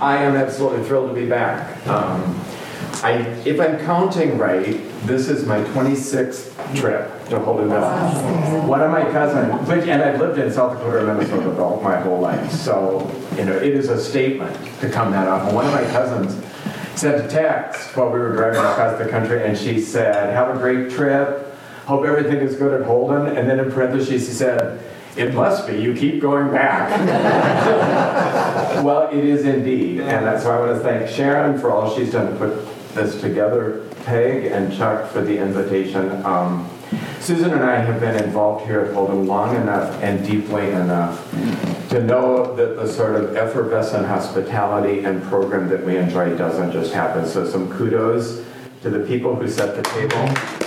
I am absolutely thrilled to be back. If I'm counting right, this is my 26th trip to Holden Village. One of my cousins, and I've lived in South Dakota and Minnesota my whole life, so it is a statement to come that often. One of my cousins sent a text while we were driving across the country, and she said, "Have a great trip. Hope everything is good at Holden." And then in parentheses, she said, "It must be. You keep going back." Well, it is indeed. And that's why I want to thank Sharon for all she's done to put this together, Peg and Chuck for the invitation. Susan and I have been involved here at Holden long enough and deeply enough to know that the sort of effervescent hospitality and program that we enjoy doesn't just happen. So some kudos to the people who set the table.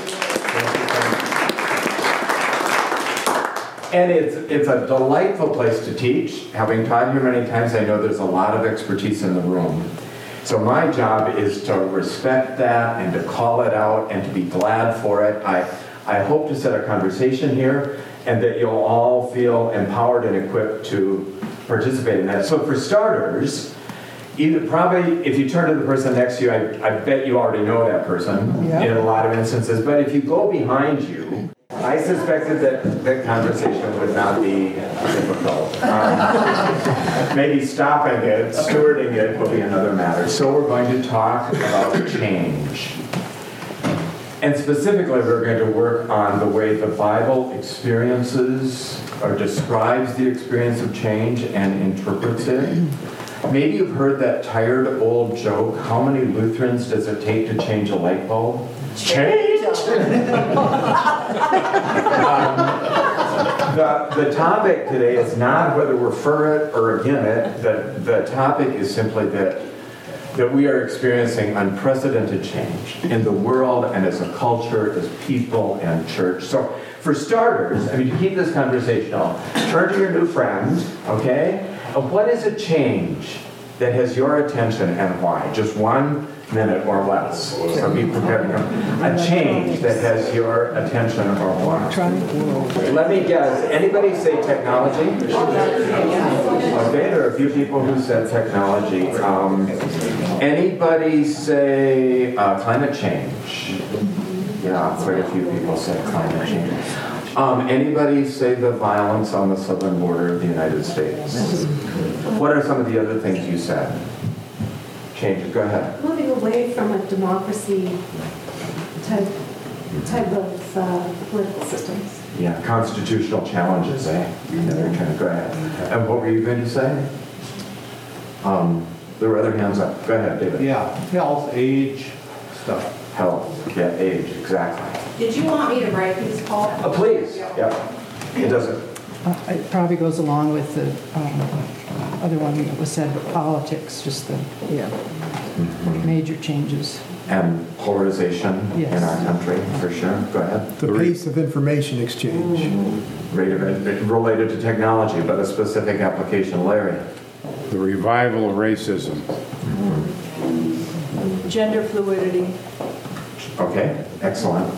And it's a delightful place to teach. Having taught here many times, I know there's a lot of expertise in the room. So my job is to respect that and to call it out and to be glad for it. I hope to set a conversation here and that you'll all feel empowered and equipped to participate in that. So for starters, probably if you turn to the person next to you, I bet you already know that person in a lot of instances. But if you go behind you, I suspected that conversation would not be difficult. Maybe stopping it, stewarding it will be another matter. So we're going to talk about change. And specifically, we're going to work on the way the Bible experiences or describes the experience of change and interprets it. Maybe you've heard that tired old joke, how many Lutherans does it take to change a light bulb? Change! The topic today is not whether we're for it or against it. The topic is simply that we are experiencing unprecedented change in the world and as a culture, as people and church. So for starters, to keep this conversational, turn to your new friend, okay? What is a change that has your attention and why? Just 1 minute or less. So be prepared to come. A change that has your attention or why. Let me guess. Anybody say technology? Okay, there are a few people who said technology. Anybody say climate change? Yeah, quite a few people said climate change. Anybody say the violence on the southern border of the United States? What are some of the other things you said? Change. Go ahead. Moving away from a democracy type of political systems. Yeah, constitutional challenges, eh? Go ahead. And what were you going to say? There were other hands up. Go ahead, David. Yeah, health, age, stuff. Health, yeah, age, exactly. Did you want me to write these, Paul? Please. Yeah. It doesn't. It probably goes along with the other one that was said, but politics, just the major changes. And polarization in our country, for sure. Go ahead. The pace of information exchange. Rate of it related to technology, but a specific application. Larry. The revival of racism. Gender fluidity. Okay, excellent.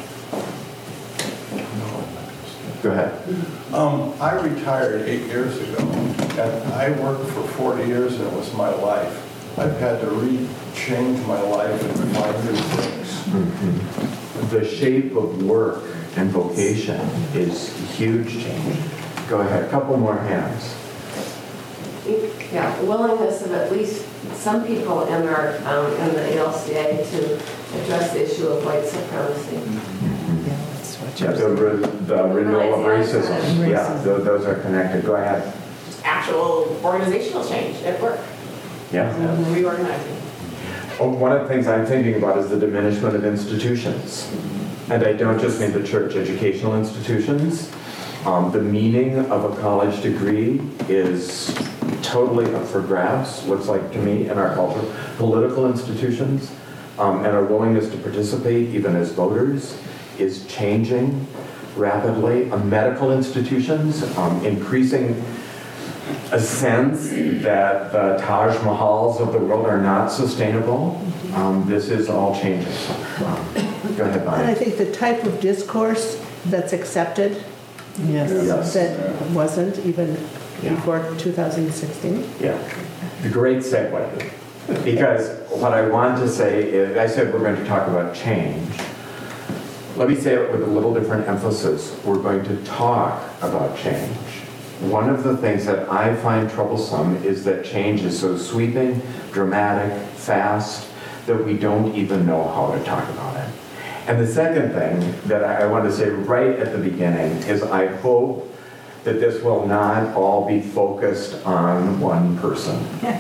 Go ahead. I retired 8 years ago, and I worked for 40 years, and it was my life. I've had to change my life and find new things. Mm-hmm. The shape of work and vocation is huge change. Go ahead, a couple more hands. Yeah, willingness of at least some people in our in the ALCA to address the issue of white supremacy. Yeah, the renewal of racism. Yeah, those are connected. Go ahead. Actual organizational change at work. Yeah. Reorganizing. One of the things I'm thinking about is the diminishment of institutions. And I don't just mean the church, educational institutions. The meaning of a college degree is totally up for grabs, looks like to me, in our culture. Political institutions and our willingness to participate, even as voters, is changing rapidly. Medical institutions, increasing a sense that the Taj Mahals of the world are not sustainable. This is all changing. Go ahead, Bonnie. And I think the type of discourse that's accepted that wasn't even before 2016. Yeah, the great segue. Because what I want to say is, I said we're going to talk about change. Let me say it with a little different emphasis. We're going to talk about change. One of the things that I find troublesome is that change is so sweeping, dramatic, fast, that we don't even know how to talk about it. And the second thing that I want to say right at the beginning is I hope that this will not all be focused on one person.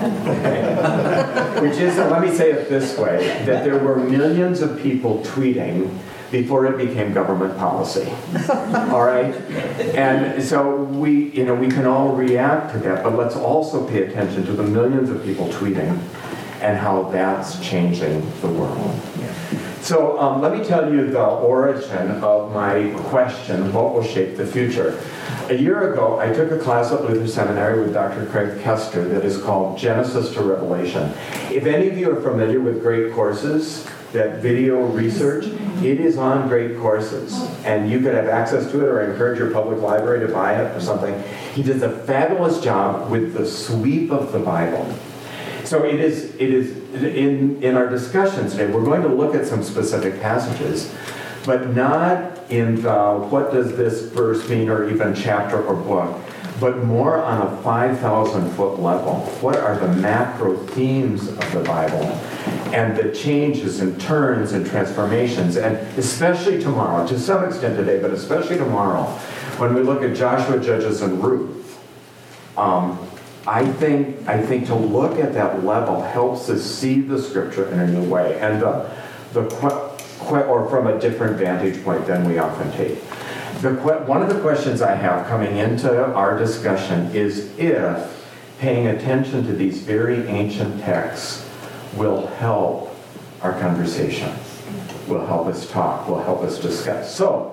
Okay? Which is, let me say it this way, that there were millions of people tweeting before it became government policy. All right? And so we can all react to that, but let's also pay attention to the millions of people tweeting and how that's changing the world. So let me tell you the origin of my question, what will shape the future? A year ago, I took a class at Luther Seminary with Dr. Craig Kester that is called Genesis to Revelation. If any of you are familiar with Great Courses, that video research, it is on Great Courses. And you could have access to it or encourage your public library to buy it or something. He does a fabulous job with the sweep of the Bible. So it is in our discussion today, we're going to look at some specific passages, but not in the what does this verse mean or even chapter or book, but more on a 5,000-foot level. What are the macro themes of the Bible and the changes and turns and transformations, and especially tomorrow, to some extent today, but especially tomorrow, when we look at Joshua, Judges, and Ruth. I think to look at that level helps us see the scripture in a new way, and or from a different vantage point than we often take. One of the questions I have coming into our discussion is if paying attention to these very ancient texts will help our conversation, will help us talk, will help us discuss. So,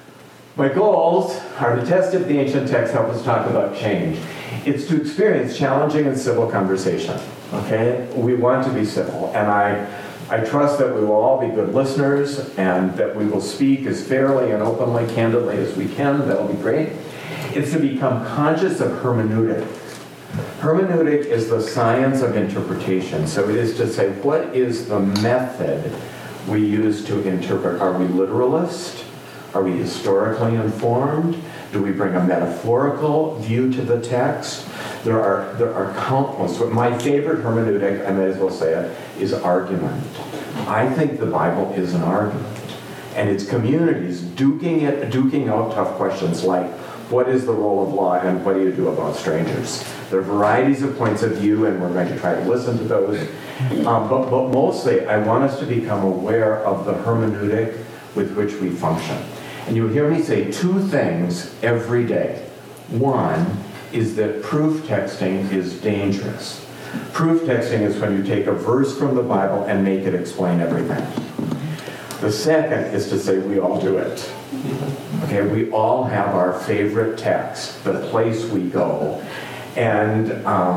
my goals are to test if the ancient texts help us talk about change. It's to experience challenging and civil conversation, okay? We want to be civil, and I trust that we will all be good listeners and that we will speak as fairly and openly, candidly as we can. That'll be great. It's to become conscious of hermeneutic. Hermeneutic is the science of interpretation. So it is to say, what is the method we use to interpret? Are we literalist? Are we historically informed? Do we bring a metaphorical view to the text? There are countless. My favorite hermeneutic, I may as well say it, is argument. I think the Bible is an argument. And it's communities duking out tough questions like, what is the role of law and what do you do about strangers? There are varieties of points of view, and we're going to try to listen to those. But mostly, I want us to become aware of the hermeneutic with which we function. And you'll hear me say two things every day. One is that proof texting is dangerous. Proof texting is when you take a verse from the Bible and make it explain everything. The second is to say we all do it. Okay, we all have our favorite text, the place we go, and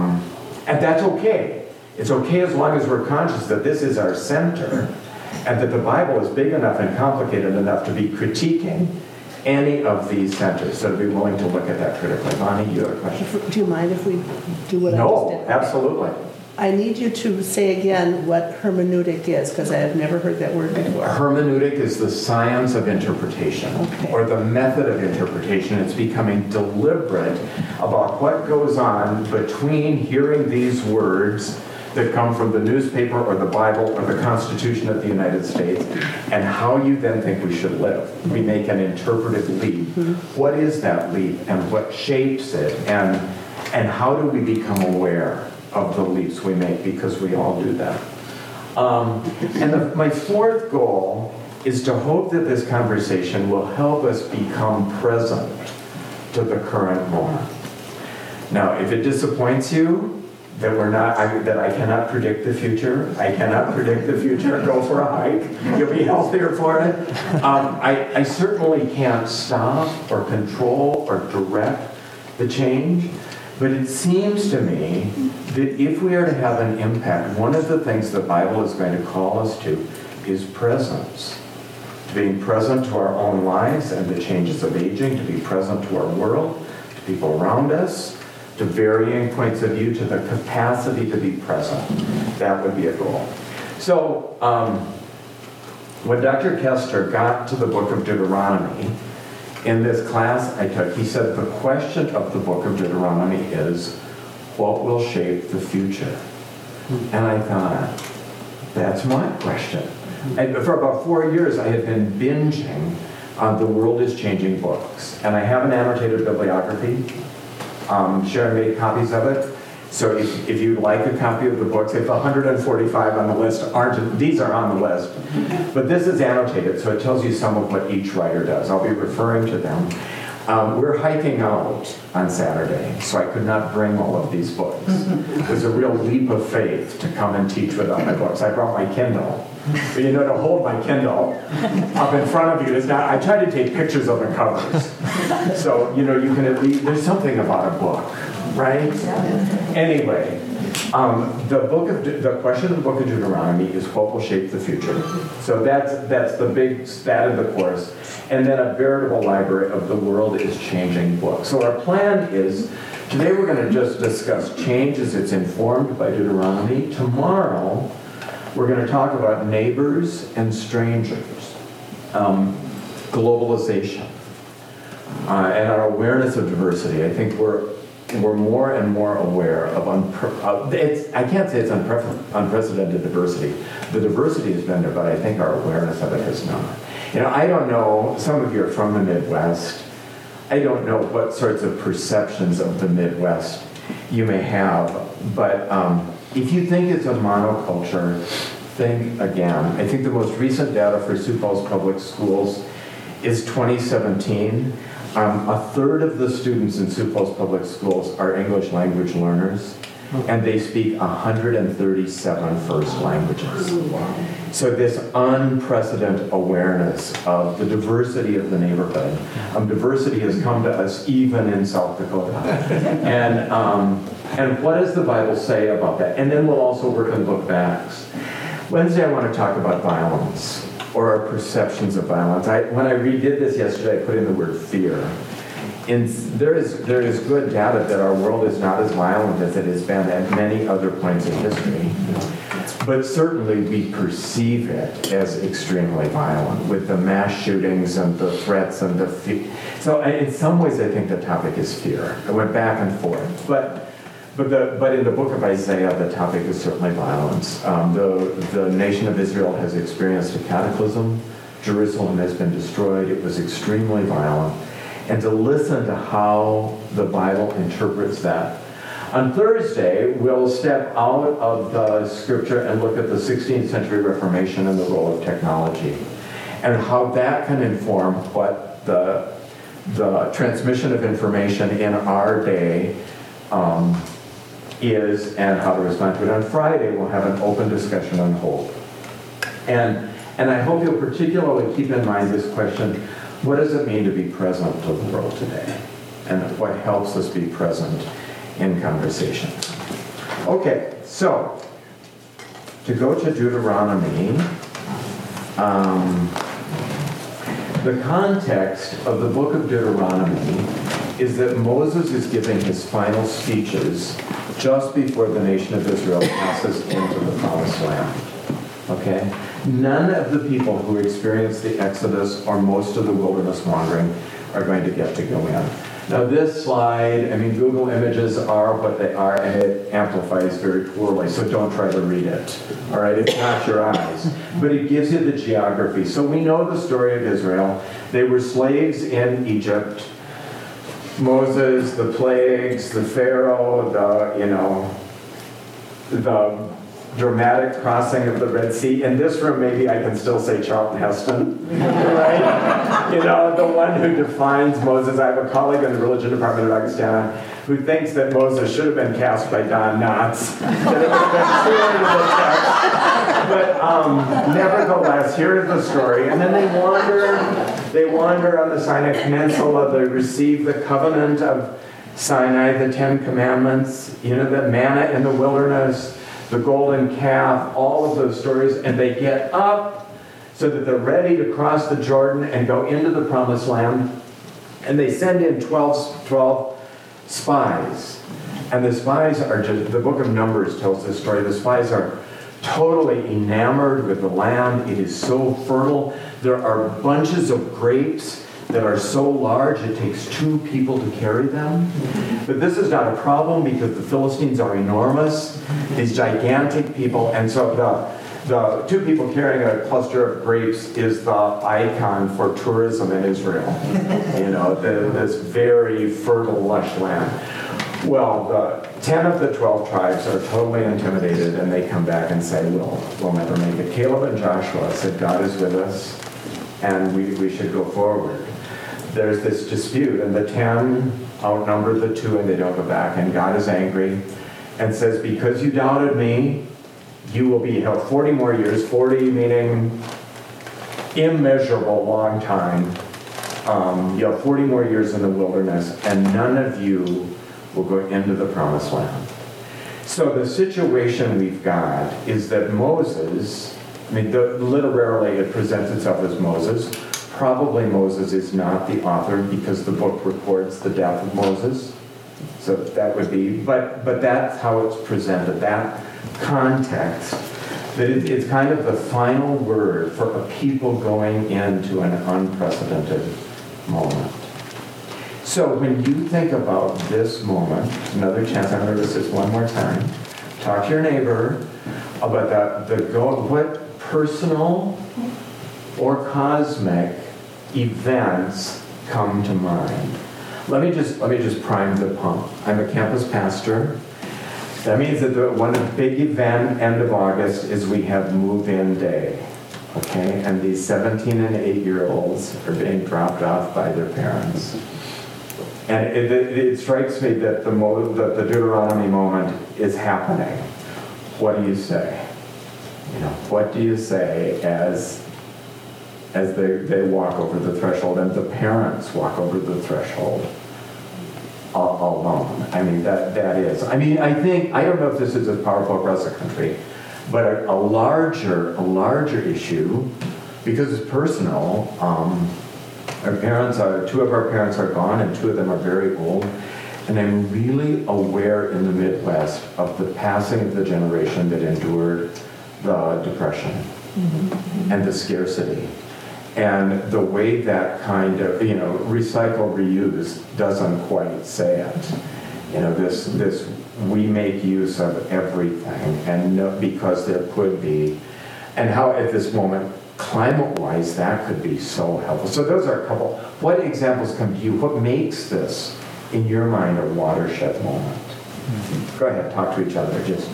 that's okay. It's okay as long as we're conscious that this is our center, and that the Bible is big enough and complicated enough to be critiquing any of these centers. So to be willing to look at that critically. Bonnie, you have a question? Do you mind if we do what I just No, did? absolutely. I need you to say again what hermeneutic is, because I have never heard that word before. Hermeneutic is the science of interpretation, Okay. or the method of interpretation. It's becoming deliberate about what goes on between hearing these words that come from the newspaper or the Bible or the Constitution of the United States, and how you then think we should live. We make an interpretive leap. What is that leap, and what shapes it, and how do we become aware of the leaps we make, because we all do that. My fourth goal is to hope that this conversation will help us become present to the current moment. Now, if it disappoints you that that I cannot predict the future, I cannot predict the future. Go for a hike. You'll be healthier for it. I certainly can't stop or control or direct the change. But it seems to me that if we are to have an impact, one of the things the Bible is going to call us to is presence. To being present to our own lives and the changes of aging, to be present to our world, to people around us, to varying points of view, to the capacity to be present. That would be a goal. So when Dr. Kester got to the book of Deuteronomy, in this class I took, he said the question of the book of Deuteronomy is, what will shape the future? And I thought, that's my question. And for about 4 years, I had been binging on The World is Changing books. And I have an annotated bibliography. Sharon made copies of it. So if you'd like a copy of the books, if 145 on the list aren't, these are on the list. But this is annotated, so it tells you some of what each writer does. I'll be referring to them. We're hiking out on Saturday, so I could not bring all of these books. It was a real leap of faith to come and teach without my books. I brought my Kindle. But you know, to hold my Kindle up in front of you is not, I try to take pictures of the covers. So, you know, you can at least, there's something about a book, right? Anyway, the question of the book of Deuteronomy is what will shape the future. So that's the big stat of the course. And then a veritable library of the world is changing books. So our plan is, today we're going to just discuss change as it's informed by Deuteronomy. Tomorrow, we're going to talk about neighbors and strangers, globalization, and our awareness of diversity. I think we're more and more aware of, I can't say it's unprecedented diversity. The diversity has been there, but I think our awareness of it has not. You know, I don't know, some of you are from the Midwest. I don't know what sorts of perceptions of the Midwest you may have, but if you think it's a monoculture, think again. I think the most recent data for Sioux Falls Public Schools is 2017. A third of the students in Sioux Falls Public Schools are English language learners, and they speak 137 first languages. So this unprecedented awareness of the diversity of the neighborhood. Diversity has come to us even in South Dakota. And what does the Bible say about that? And then we'll also work on look backs. Wednesday I want to talk about violence, or our perceptions of violence. When I redid this yesterday, I put in the word fear. There is good data that our world is not as violent as it has been at many other points in history. But certainly we perceive it as extremely violent with the mass shootings and the threats and the fear. So in some ways I think the topic is fear. I went back and forth. But in the book of Isaiah, the topic is certainly violence. The nation of Israel has experienced a cataclysm. Jerusalem has been destroyed. It was extremely violent. And to listen to how the Bible interprets that. On Thursday, we'll step out of the scripture and look at the 16th century Reformation and the role of technology, and how that can inform what the transmission of information in our day is, and how to respond to it. On Friday, we'll have an open discussion on hope. And I hope you'll particularly keep in mind this question, what does it mean to be present to the world today? And what helps us be present in conversation? Okay, so to go to Deuteronomy, the context of the book of Deuteronomy is that Moses is giving his final speeches just before the nation of Israel passes into the Promised Land. Okay? None of the people who experienced the Exodus or most of the wilderness wandering are going to get to go in. Now this slide, I mean, Google Images are what they are, and it amplifies very poorly, so don't try to read it. All right, it's not your eyes. But it gives you the geography. So we know the story of Israel. They were slaves in Egypt. Moses, the plagues, the Pharaoh, the dramatic crossing of the Red Sea. In this room, maybe I can still say Charlton Heston, right? You know, the one who defines Moses. I have a colleague in the religion department at Augustana who thinks that Moses should have been cast by Don Knotts. But nevertheless, here is the story. And then they wander on the Sinai Peninsula. They receive the covenant of Sinai, the 10 Commandments, you know, the manna in the wilderness, the golden calf, all of those stories, and they get up so that they're ready to cross the Jordan and go into the Promised Land. And they send in 12 spies And the spies are just, the book of Numbers tells this story. The spies are totally enamored with the land. It is so fertile. There are bunches of grapes that are so large it takes 2 people to carry them. But this is not a problem because the Philistines are enormous, these gigantic people, and so the 2 people carrying a cluster of grapes is the icon for tourism in Israel. You know, this very fertile, lush land. Well, the 10 of the 12 tribes are totally intimidated, and they come back and say, we'll never make it. Caleb and Joshua said, God is with us, and we should go forward. There's this dispute, and the 10 outnumber the 2, and they don't go back, and God is angry and says, because you doubted me, you will be held 40 more years, 40 meaning immeasurable long time. You have 40 more years in the wilderness, and none of you will go into the promised land. So the situation we've got is that Moses, I mean, literally it presents itself as Moses. Probably Moses is not the author because the book records the death of Moses. So that would be, but that's how it's presented, that context, that it's kind of the final word for a people going into an unprecedented moment. So when you think about this moment, another chance, I'm going to resist one more time, talk to your neighbor about what personal or cosmic events come to mind. Let me just prime the pump. I'm a campus pastor. That means that one big event, end of August, is we have move-in day. Okay? And these 17 and 8-year-olds are being dropped off by their parents. And it strikes me that the Deuteronomy moment is happening. What do you say? You know, what do you say as they walk over the threshold and the parents walk over the threshold alone? I mean, that is. I mean, I don't know if this is as powerful across the country, but a larger issue, because it's personal. Our parents are, 2 of our parents are gone, and 2 of them are very old. And I'm really aware in the Midwest of the passing of the generation that endured the Depression and the scarcity. And the way that kind of, recycle, reuse doesn't quite say it. You know, this we make use of everything, and because there could be, and how at this moment, climate-wise, that could be so helpful. So those are a couple. What examples come to you? What makes this, in your mind, a watershed moment? Go ahead, talk to each other.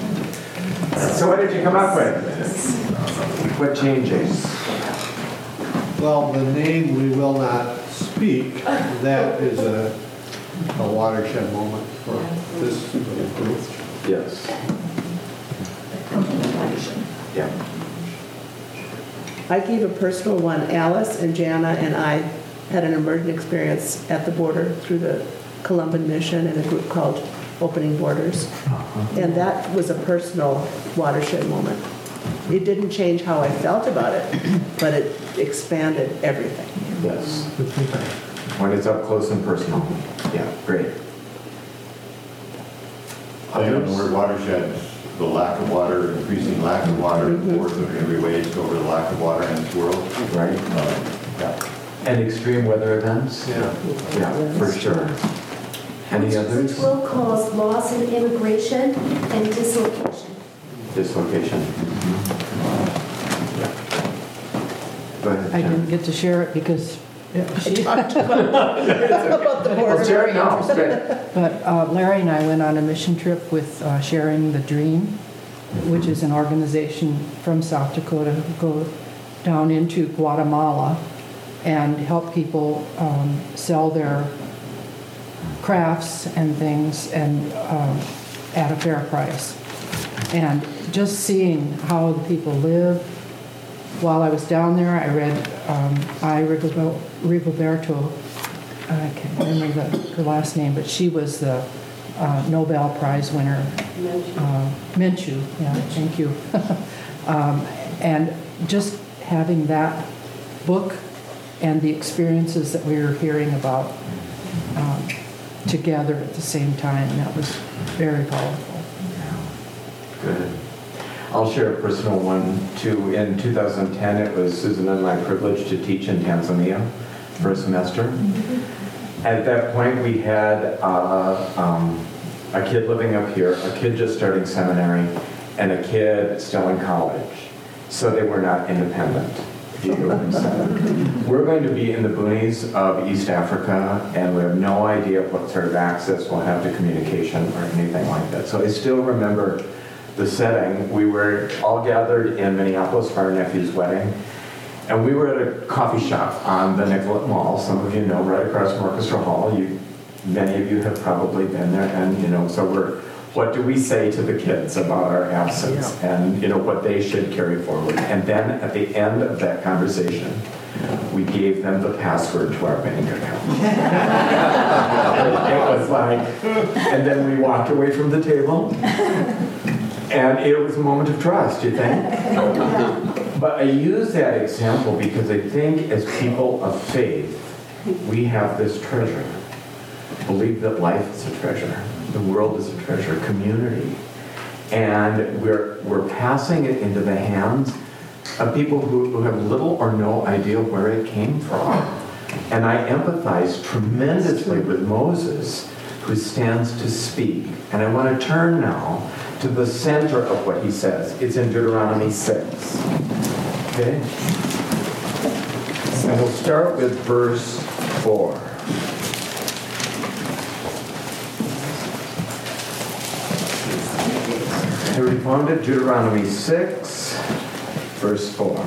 So what did you come up with? What changes? Well, the name we will not speak, that is a watershed moment for this group. Yes. Yeah. I gave a personal one. Alice and Jana and I had an emergent experience at the border through the Columban Mission and a group called Opening Borders. And that was a personal watershed moment. It didn't change how I felt about it, but it expanded everything. Yes. When it's up close and personal. Yeah, great. I don't know where watershed, the lack of water, increasing lack of water, the wars of every way to over the lack of water in this world. Right. Yeah. And extreme weather events? Yeah, for sure. Any others? Which will cause loss in immigration and dislocation. Dislocation. Go ahead, I Jen. didn't get to share it because She talked about the border. Let's share it now. It's great. But Larry and I went on a mission trip with Sharing the Dream, which is an organization from South Dakota who go down into Guatemala and help people sell their crafts and things and at a fair price. And just seeing how the people live. While I was down there, I read Rigoberto, I can't remember her last name, but she was the Nobel Prize winner. Menchu, yeah, thank you. And just having that book and the experiences that we were hearing about together at the same time, that was very powerful. Good. I'll share a personal one too. In 2010, it was Susan and my privilege to teach in Tanzania for a semester. At that point, we had a kid living up here, a kid just starting seminary, and a kid still in college. So they were not independent. If you get what I'm saying. We're going to be in the boonies of East Africa, and we have no idea what sort of access we'll have to communication or anything like that. So I still remember the setting. We were all gathered in Minneapolis for our nephew's wedding, and we were at a coffee shop on the Nicollet Mall. Some of you know, right across from Orchestra Hall. Many of you have probably been there, and so what do we say to the kids about our absence, and what they should carry forward? And then at the end of that conversation, we gave them the password to our bank account. It was like, and then we walked away from the table. And it was a moment of trust, you think? But I use that example because I think as people of faith, we have this treasure. Believe that life is a treasure. The world is a treasure, community. And we're passing it into the hands of people who have little or no idea where it came from. And I empathize tremendously with Moses, who stands to speak. And I want to turn now to the center of what he says. It's in Deuteronomy 6. Okay? And we'll start with verse 4. So we found it, Deuteronomy 6, verse 4.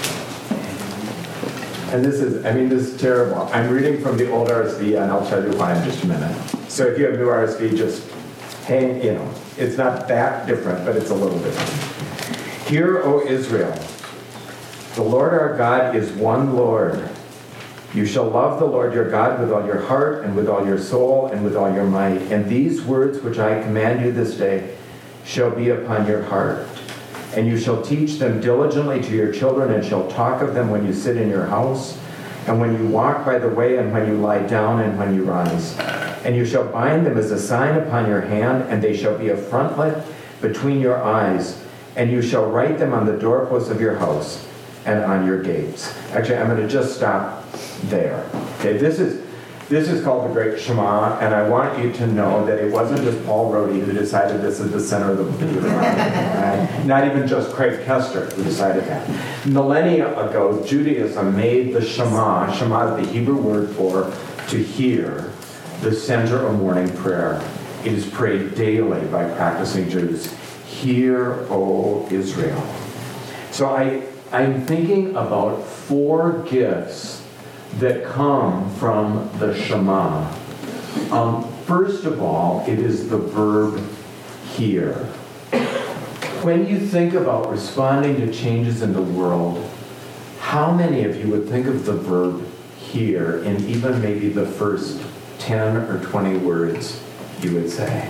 And this is terrible. I'm reading from the old RSV, and I'll tell you why in just a minute. So if you have new RSV, just hang, it's not that different, but it's a little different. Hear, O Israel, the Lord our God is one Lord. You shall love the Lord your God with all your heart and with all your soul and with all your might. And these words which I command you this day shall be upon your heart. And you shall teach them diligently to your children, and shall talk of them when you sit in your house, and when you walk by the way, and when you lie down, and when you rise. And you shall bind them as a sign upon your hand, and they shall be a frontlet between your eyes. And you shall write them on the doorposts of your house and on your gates. Actually, I'm going to just stop there. Okay, this is called the Great Shema, and I want you to know that it wasn't just Paul Rohde who decided this is the center of the book of Deuteronomy. Right? Not even just Craig Kester who decided that. Millennia ago, Judaism made the Shema. Shema is the Hebrew word for to hear, the center of morning prayer. It is prayed daily by practicing Jews. Hear, O Israel. So I'm thinking about 4 gifts that come from the Shema. First of all, it is the verb hear. When you think about responding to changes in the world, how many of you would think of the verb hear in even maybe the first 10 or 20 words you would say?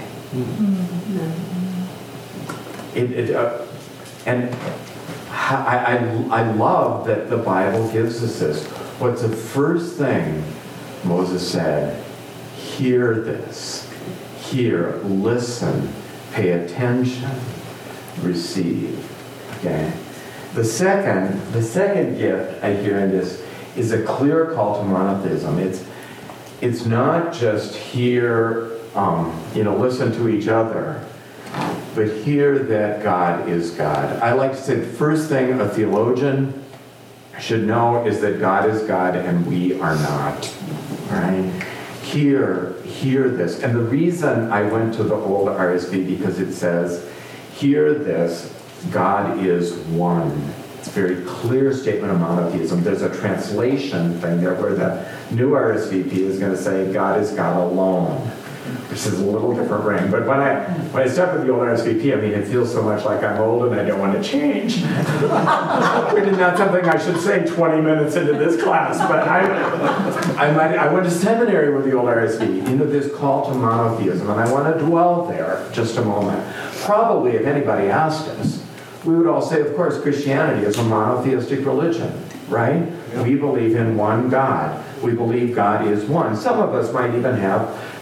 I love that the Bible gives us this. What's the first thing Moses said? Hear this. Hear, listen, pay attention, receive. Okay? The second gift I hear in this is a clear call to monotheism. It's not just hear, listen to each other, but hear that God is God. I like to say the first thing a theologian should know is that God is God and we are not. Right? Hear this. And the reason I went to the old RSV because it says, hear this, God is one. It's a very clear statement of monotheism. There's a translation thing there where the new RSVP is going to say, God is God alone, which is a little different ring. But when I start with the old RSVP, it feels so much like I'm old and I don't want to change. Which is not something I should say 20 minutes into this class, but I went to seminary with the old RSV. This call to monotheism, and I want to dwell there just a moment. Probably, if anybody asked us, we would all say, of course, Christianity is a monotheistic religion, right? Yeah. We believe in one God. We believe God is one. Some of us might even have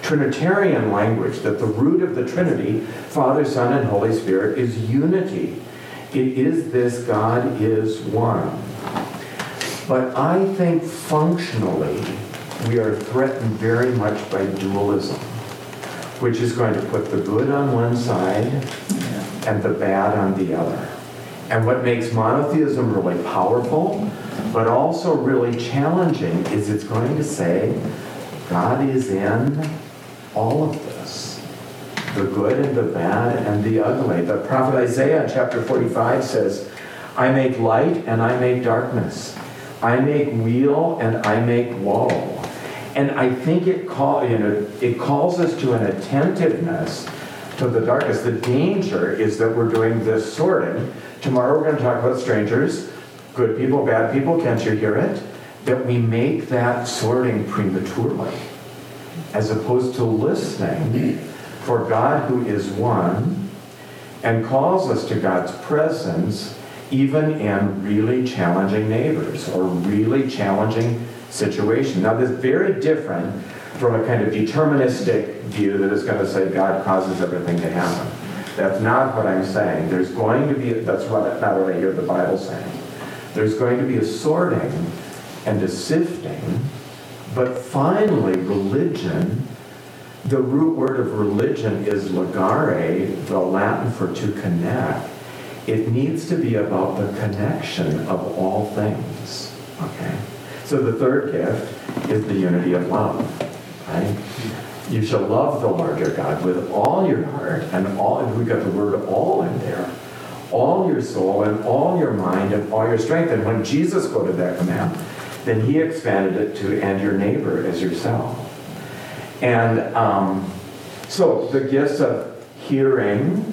Trinitarian language, that the root of the Trinity, Father, Son, and Holy Spirit, is unity. It is this God is one. But I think functionally, we are threatened very much by dualism, which is going to put the good on one side and the bad on the other. And what makes monotheism really powerful, but also really challenging, is it's going to say, God is in all of this, the good and the bad and the ugly. The prophet Isaiah in chapter 45 says, I make light and I make darkness. I make weal and I make woe. And I think it calls us to an attentiveness to the darkness. The danger is that we're doing this sorting. Tomorrow we're going to talk about strangers, good people, bad people, can't you hear it? That we make that sorting prematurely, as opposed to listening for God who is one and calls us to God's presence even in really challenging neighbors or really challenging situations. Now, this is very different from a kind of deterministic view that is going to say God causes everything to happen. That's not what I'm saying. There's going to be, that's not what I hear the Bible saying. There's going to be a sorting and a sifting, but finally religion, the root word of religion is ligare, the Latin for to connect. It needs to be about the connection of all things, okay? So the third gift is the unity of love, right? You shall love the Lord your God with all your heart and all, and we've got the word all in there, all your soul and all your mind and all your strength. And when Jesus quoted that command, then he expanded it to, and your neighbor as yourself. And so the gifts of hearing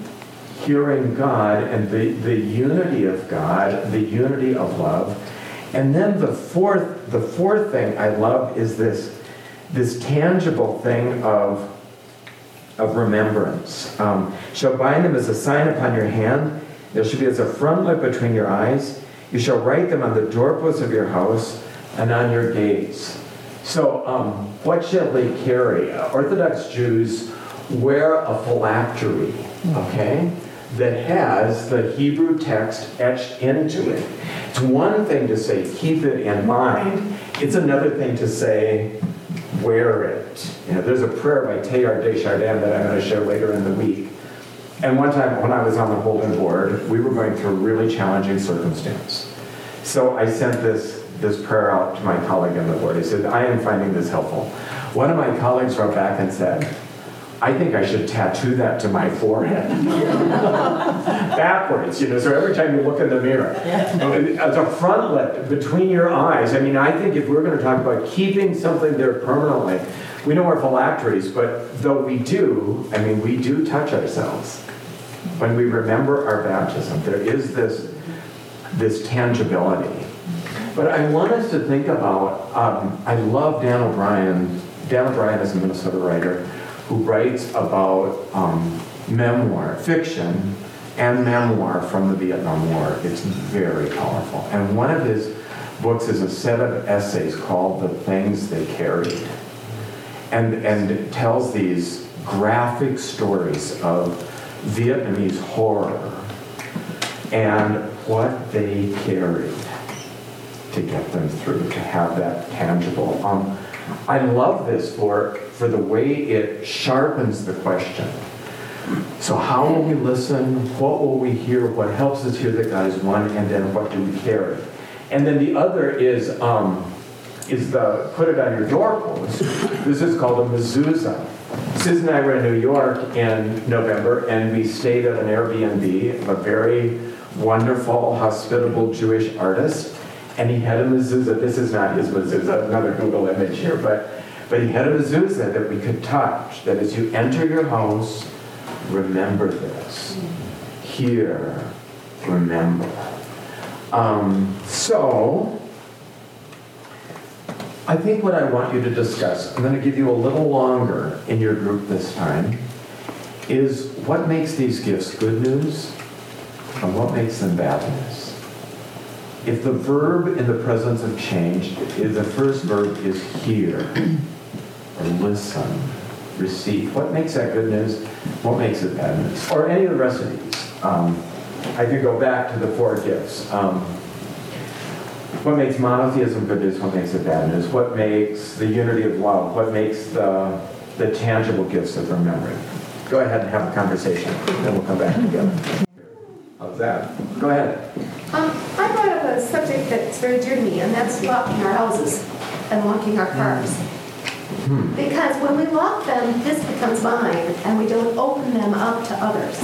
God and the unity of God, the unity of love. And then the fourth thing I love is this tangible thing of remembrance. Shall bind them as a sign upon your hand. There should be as a frontlet between your eyes. You shall write them on the doorposts of your house and on your gates. So what shall they carry? Orthodox Jews wear a phylactery, okay, that has the Hebrew text etched into it. It's one thing to say, keep it in mind. It's another thing to say, wear it. You know, there's a prayer by Teilhard de Chardin that I'm going to share later in the week. And one time when I was on the Holden board, we were going through a really challenging circumstance. So I sent this prayer out to my colleague on the board. I said, I am finding this helpful. One of my colleagues wrote back and said, I think I should tattoo that to my forehead. Backwards, you know, so every time you look in the mirror. As a frontlet between your eyes. I mean, I think if we're going to talk about keeping something there permanently, we know our phylacteries, but though we do, I mean, we do touch ourselves. When we remember our baptism, there is this tangibility. But I want us to think about, I love Dan O'Brien. Dan O'Brien is a Minnesota writer who writes about memoir, fiction, and memoir from the Vietnam War. It's very powerful. And one of his books is a set of essays called The Things They Carried. And it tells these graphic stories of Vietnamese horror and what they carried to get them through, to have that tangible. I love this for the way it sharpens the question. So how will we listen? What will we hear? What helps us hear that God is one? And then what do we carry? And then the other is the put it on your doorpost. This is called a mezuzah. Sis and I were in New York in November, and we stayed at an Airbnb, a very wonderful, hospitable Jewish artist. And he had a mezuzah. This is not his mezuzah, another Google image here, but he had a mezuzah that we could touch, that as you enter your house, remember this. Here, remember. So, I think what I want you to discuss, I'm going to give you a little longer in your group this time, is what makes these gifts good news and what makes them bad news. If the verb in the presence of change, if the first verb is hear, or listen, received? What makes that good news? What makes it bad news? Or any of the rest of these. I could go back to the 4 gifts. What makes monotheism good news? What makes it bad news? What makes the unity of love? What makes the tangible gifts of remembering? Go ahead and have a conversation, then we'll come back together. How's that? Go ahead. I brought up a subject that's very dear to me, and that's locking our houses and locking our cars. Because when we lock them, this becomes mine, and we don't open them up to others.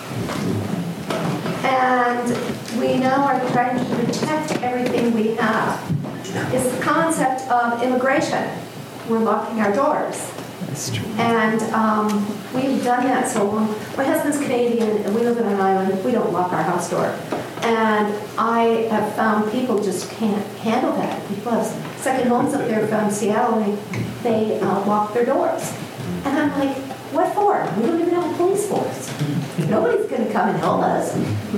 And we now are trying to protect everything we have. It's the concept of immigration. We're locking our doors. That's true. And we've done that so long. My husband's Canadian, and we live on an island. We don't lock our house door. And I have found people just can't handle that. People have second homes up there from Seattle, and they lock their doors. And I'm like, what for? We don't even have a police force. Nobody's going to come and help us.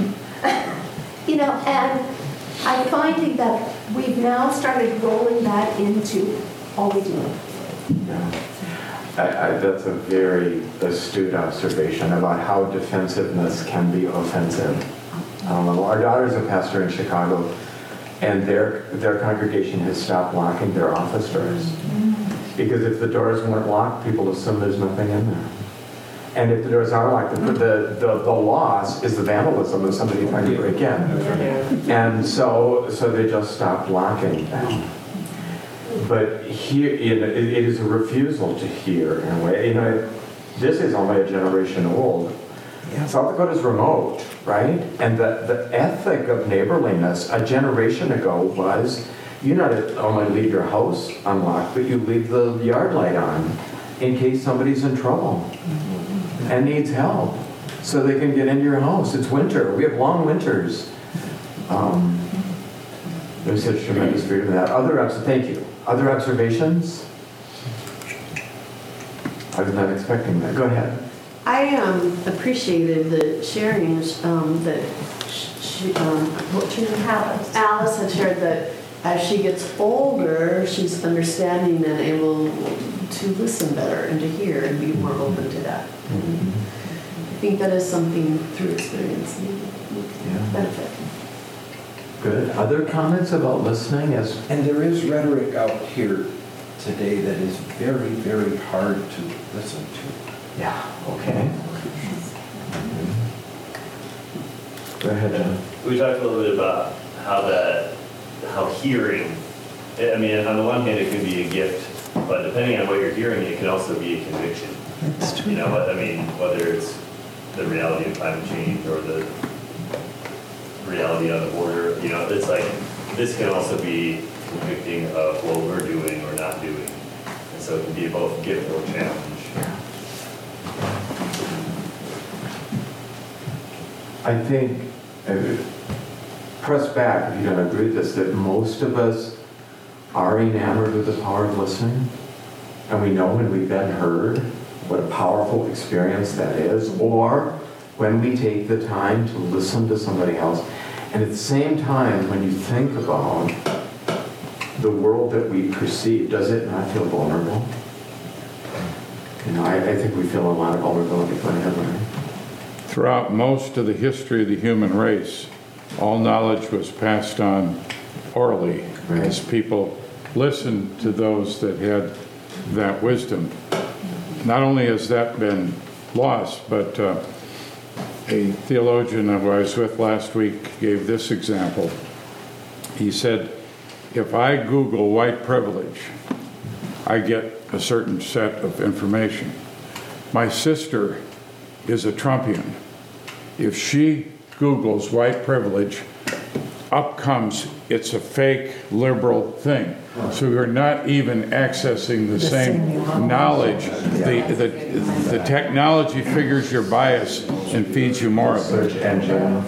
And I'm finding that we've now started rolling that into all we do. That's a very astute observation about how defensiveness can be offensive. Our daughter's a pastor in Chicago, and their congregation has stopped locking their office doors. Because if the doors weren't locked, people assume there's nothing in there. And if the doors are locked, the loss is the vandalism of somebody trying to break in. And so they just stopped locking them. But here, it is a refusal to hear in a way. This is only a generation old. South Dakota's remote, right? And the ethic of neighborliness a generation ago was you not only leave your house unlocked, but you leave the yard light on in case somebody's in trouble and needs help so they can get into your house. It's winter. We have long winters. There's such tremendous freedom in that. Thank you. Other observations? I was not expecting that. Go ahead. I appreciated the sharing that Alice had shared, that as she gets older, she's understanding and able to listen better and to hear and be more open to that. I think that is something through experience benefit. Good. Other comments about listening? And there is rhetoric out here today that is very, very hard to listen to. Yeah, okay. Go ahead, John. We talked a little bit about how hearing, I mean, on the one hand, it can be a gift, but depending on what you're hearing, it can also be a conviction. That's true. Whether it's the reality of climate change or the reality on the border, it's like, this can also be convicting of what we're doing or not doing. And so it can be both gift or challenge. I think, press back if you don't agree with this, that most of us are enamored with the power of listening. And we know when we've been heard what a powerful experience that is, or when we take the time to listen to somebody else. And at the same time, when you think about the world that we perceive, does it not feel vulnerable? I think we feel a lot of vulnerability. Go ahead, Larry. Throughout most of the history of the human race, all knowledge was passed on orally as people listened to those that had that wisdom. Not only has that been lost, but a theologian who I was with last week gave this example. He said, if I Google white privilege, I get a certain set of information. My sister is a Trumpian. If she Googles white privilege, up comes, it's a fake liberal thing. So we're not even accessing the same knowledge. The technology figures your bias and feeds you more of it. Search engine.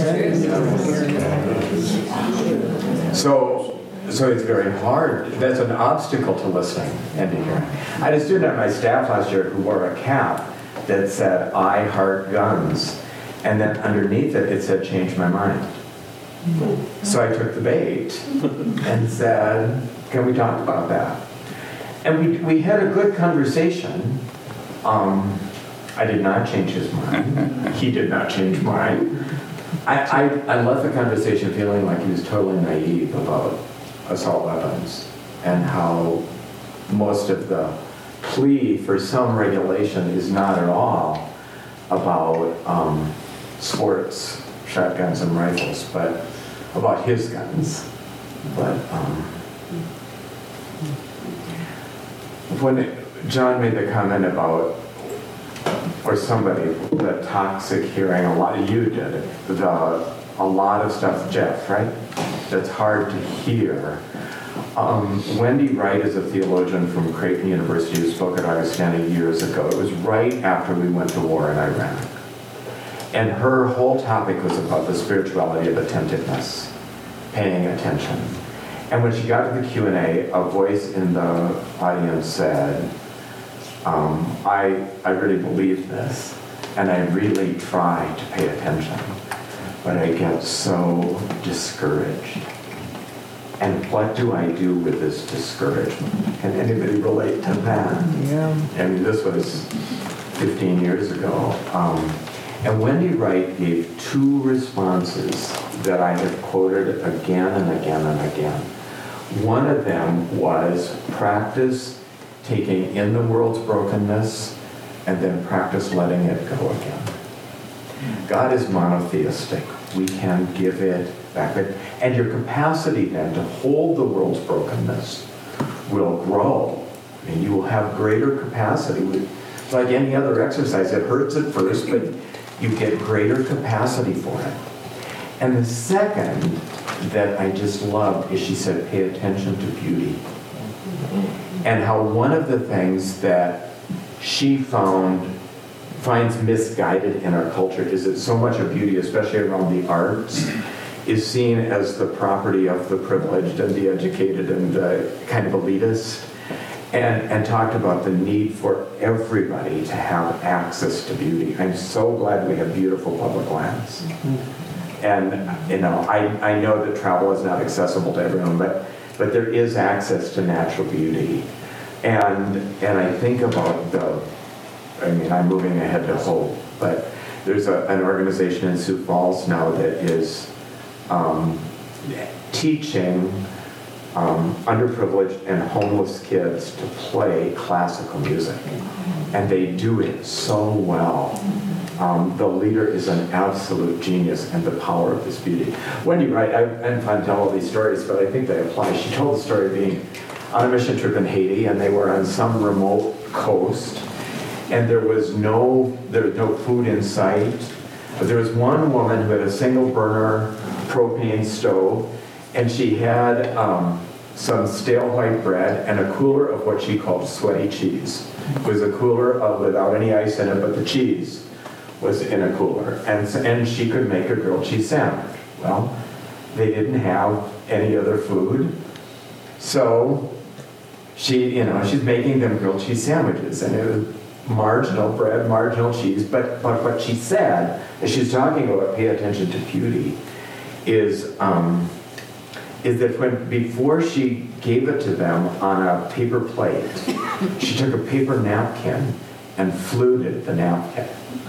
So it's very hard. That's an obstacle to listening and to hearing. I had a student on my staff last year who wore a cap that said, "I heart guns." And then underneath it said, "Change my mind." So I took the bait and said, "Can we talk about that?" And we had a good conversation, I did not change his mind. He did not change mine. I left the conversation feeling like he was totally naive about assault weapons and how most of the plea for some regulation is not at all about sports, shotguns and rifles, but about his guns. But when John made the comment about, or somebody, the toxic hearing, a lot of you did it, a lot of stuff, Jeff, right? That's hard to hear. Wendy Wright is a theologian from Creighton University who spoke at Augustana years ago. It was right after we went to war in Iraq. And her whole topic was about the spirituality of attentiveness, paying attention. And when she got to the Q&A, a voice in the audience said, I really believe this, and I really try to pay attention, but I get so discouraged. And what do I do with this discouragement? Can anybody relate to that? Yeah. I mean, this was 15 years ago. And Wendy Wright gave two responses that I have quoted again and again and again. One of them was practice taking in the world's brokenness and then practice letting it go again. God is monotheistic. We can give it back. And your capacity then to hold the world's brokenness will grow. I mean, you will have greater capacity. It's like any other exercise. It hurts at first, but you get greater capacity for it. And the second that I just loved is she said, pay attention to beauty. And how one of the things that she finds misguided in our culture is that so much of beauty, especially around the arts, is seen as the property of the privileged and the educated and the kind of elitist, and talked about the need for everybody to have access to beauty. I'm so glad we have beautiful public lands. And I know that travel is not accessible to everyone, but there is access to natural beauty. And I think about I'm moving ahead to hope, but there's an organization in Sioux Falls now that is teaching underprivileged and homeless kids to play classical music. And they do it so well. The leader is an absolute genius, and the power of this beauty. Wendy Wright, I'm fun to tell all these stories, but I think they apply. She told the story of being on a mission trip in Haiti, and they were on some remote coast, and there was no food in sight. But there was one woman who had a single burner propane stove, and she had some stale white bread and a cooler of what she called sweaty cheese. It was a cooler without any ice in it, but the cheese was in a cooler. And she could make a grilled cheese sandwich. Well, they didn't have any other food. So she's making them grilled cheese sandwiches. And it was marginal bread, marginal cheese. But what she said, as she's talking about pay attention to beauty, is that before she gave it to them on a paper plate, she took a paper napkin and fluted the napkin.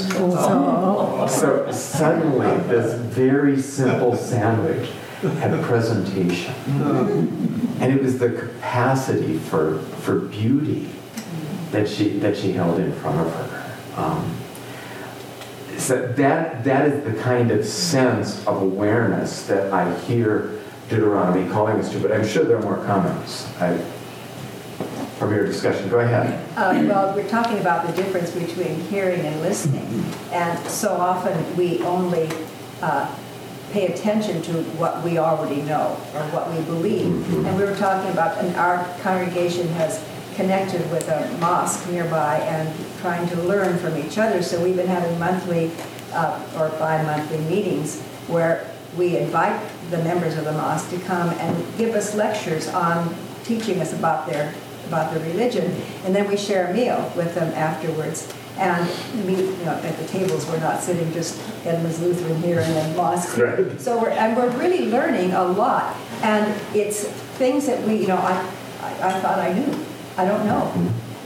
So suddenly, this very simple sandwich had presentation. And it was the capacity for beauty that she held in front of her. So that is the kind of sense of awareness that I hear Deuteronomy calling us to, but I'm sure there are more comments from your discussion. Go ahead. Well, we're talking about the difference between hearing and listening, and so often we only pay attention to what we already know or what we believe. Mm-hmm. And we were talking about, and our congregation has connected with a mosque nearby and trying to learn from each other. So we've been having monthly or bi-monthly meetings where we invite the members of the mosque to come and give us lectures on teaching us about their religion, and then we share a meal with them afterwards. And at the tables, we're not sitting just Edmonds Lutheran here and then mosque. Right. So we're really learning a lot, and it's things that I thought I knew. I don't know.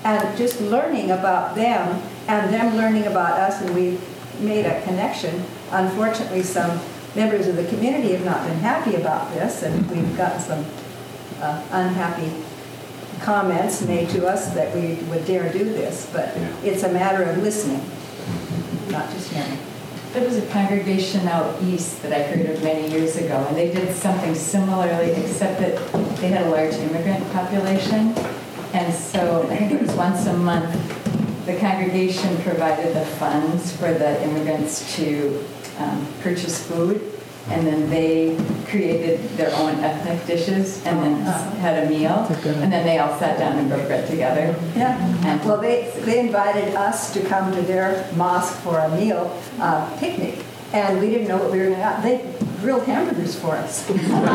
and just learning about them and them learning about us, and we made a connection. Unfortunately, some members of the community have not been happy about this, and we've gotten some unhappy comments made to us that we would dare do this, but it's a matter of listening, not just hearing. There was a congregation out east that I heard of many years ago, and they did something similarly, except that they had a large immigrant population. And so I think it was once a month, the congregation provided the funds for the immigrants to purchase food. And then they created their own ethnic dishes and then had a meal. And then they all sat down and broke bread together. Yeah. And well, they invited us to come to their mosque for a meal picnic. And we didn't know what we were going to have. They grilled hamburgers for us.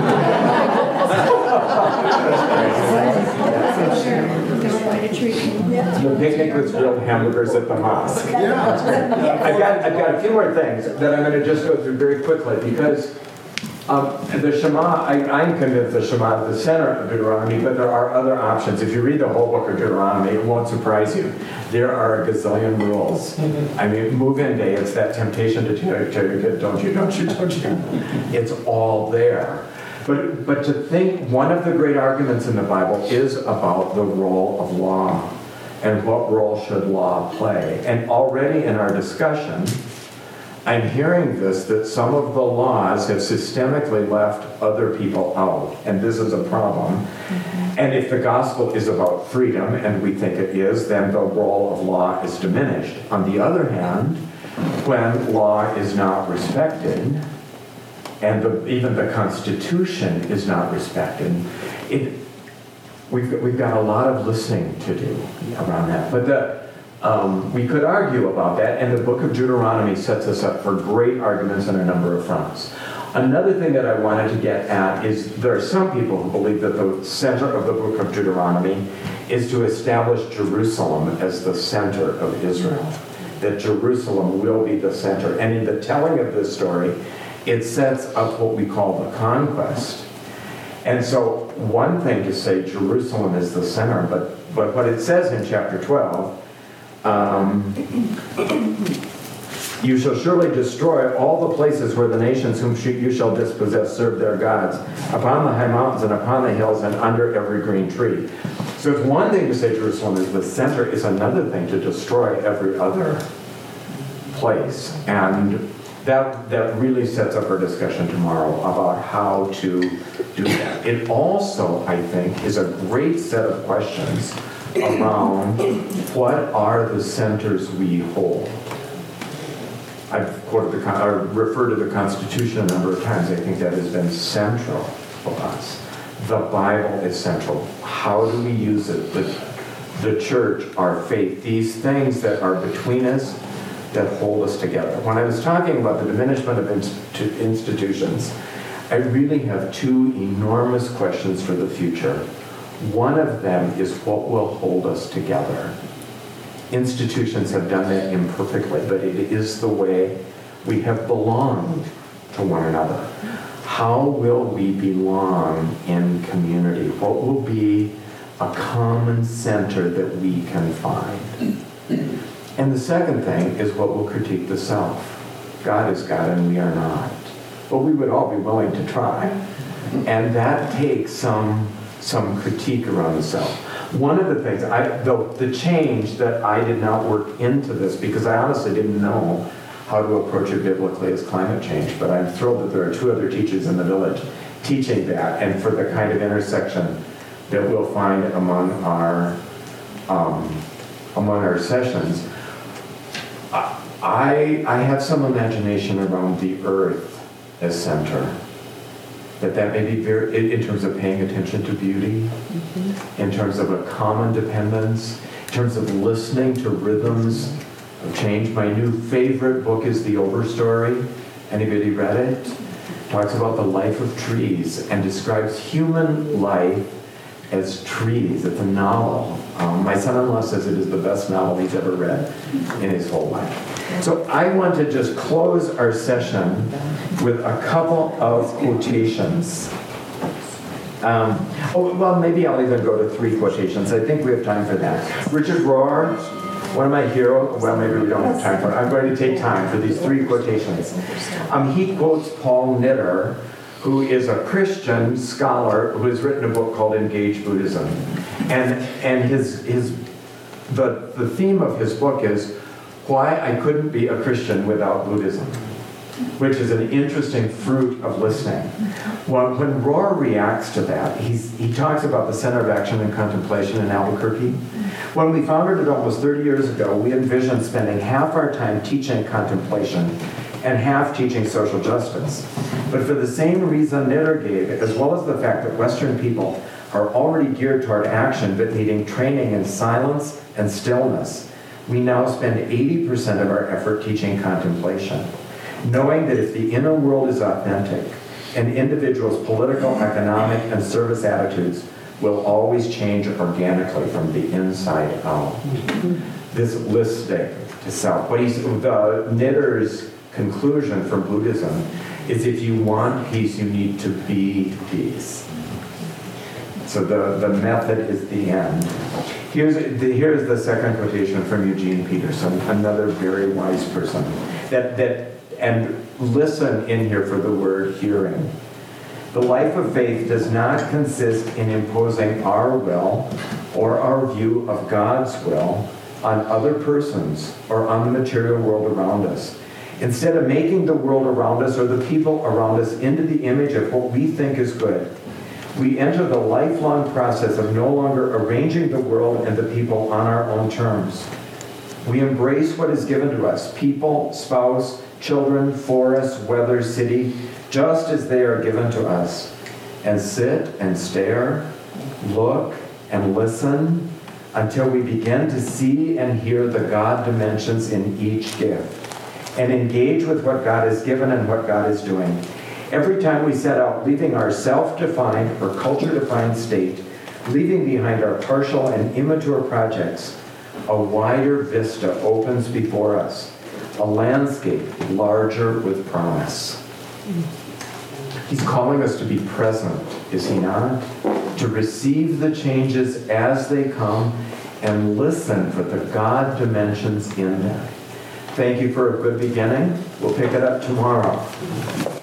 The picnic was grilled hamburgers at the mosque. I've got a few more things that I'm going to just go through very quickly because the Shema, I'm convinced the Shema is the center of Deuteronomy, but there are other options. If you read the whole book of Deuteronomy, it won't surprise you. There are a gazillion rules. I mean, move-in day, it's that temptation to tell your kid, don't you. It's all there. But to think one of the great arguments in the Bible is about the role of law and what role should law play. And already in our discussion, I'm hearing this, that some of the laws have systemically left other people out, and this is a problem. And if the gospel is about freedom, and we think it is, then the role of law is diminished. On the other hand, when law is not respected, and even the Constitution is not respected, we've got a lot of listening to do around that. But we could argue about that, and the book of Deuteronomy sets us up for great arguments on a number of fronts. Another thing that I wanted to get at is there are some people who believe that the center of the book of Deuteronomy is to establish Jerusalem as the center of Israel, that Jerusalem will be the center. And in the telling of this story, it sets up what we call the conquest. And so one thing to say Jerusalem is the center, but what it says in chapter 12, you shall surely destroy all the places where the nations whom you shall dispossess serve their gods, upon the high mountains and upon the hills and under every green tree. So it's one thing to say Jerusalem is the center, it's another thing to destroy every other place. And that really sets up our discussion tomorrow about how to do that. It also, I think, is a great set of questions around what are the centers we hold. I've referred to the Constitution a number of times. I think that has been central for us. The Bible is central. How do we use it? The church, our faith, these things that are between us that hold us together. When I was talking about the diminishment of institutions, I really have two enormous questions for the future. One of them is what will hold us together. Institutions have done that imperfectly, but it is the way we have belonged to one another. How will we belong in community? What will be a common center that we can find? And the second thing is what will critique the self. God is God and we are not. But we would all be willing to try. And that takes some critique around the self. One of the things, the change that I did not work into this, because I honestly didn't know how to approach it biblically as climate change, but I'm thrilled that there are two other teachers in the village teaching that, and for the kind of intersection that we'll find among our sessions. I have some imagination around the earth as center. That may be very, in terms of paying attention to beauty, in terms of a common dependence, in terms of listening to rhythms of change. My new favorite book is The Overstory. Anybody read it? Talks about the life of trees and describes human life as trees. It's a novel. My son-in-law says it is the best novel he's ever read in his whole life. So I want to just close our session with a couple of quotations Well, maybe I'll even go to 3 quotations. I think we have time for that. Richard Rohr, one of my heroes, well, maybe we don't have time for it. I'm going to take time for these 3 quotations. He quotes Paul Knitter, who is a Christian scholar who has written a book called Engage Buddhism. And the theme of his book is why I couldn't be a Christian without Buddhism, which is an interesting fruit of listening. When Rohr reacts to that, he talks about the Center of Action and Contemplation in Albuquerque. When we founded it almost 30 years ago, we envisioned spending half our time teaching contemplation and half teaching social justice. But for the same reason Knitter gave, as well as the fact that Western people are already geared toward action but needing training in silence and stillness, we now spend 80% of our effort teaching contemplation, knowing that if the inner world is authentic, an individual's political, economic, and service attitudes will always change organically from the inside out. This listening to self. The Knitter's conclusion for Buddhism is if you want peace, you need to be peace. So the method is the end. Here's the second quotation from Eugene Peterson, another very wise person. And listen in here for the word hearing. The life of faith does not consist in imposing our will or our view of God's will on other persons or on the material world around us. Instead of making the world around us or the people around us into the image of what we think is good, we enter the lifelong process of no longer arranging the world and the people on our own terms. We embrace what is given to us, people, spouse, children, forest, weather, city, just as they are given to us, and sit and stare, look and listen until we begin to see and hear the God dimensions in each gift, and engage with what God has given and what God is doing. Every time we set out leaving our self-defined or culture-defined state, leaving behind our partial and immature projects, a wider vista opens before us, a landscape larger with promise. He's calling us to be present, is he not? To receive the changes as they come and listen for the God dimensions in them. Thank you for a good beginning. We'll pick it up tomorrow.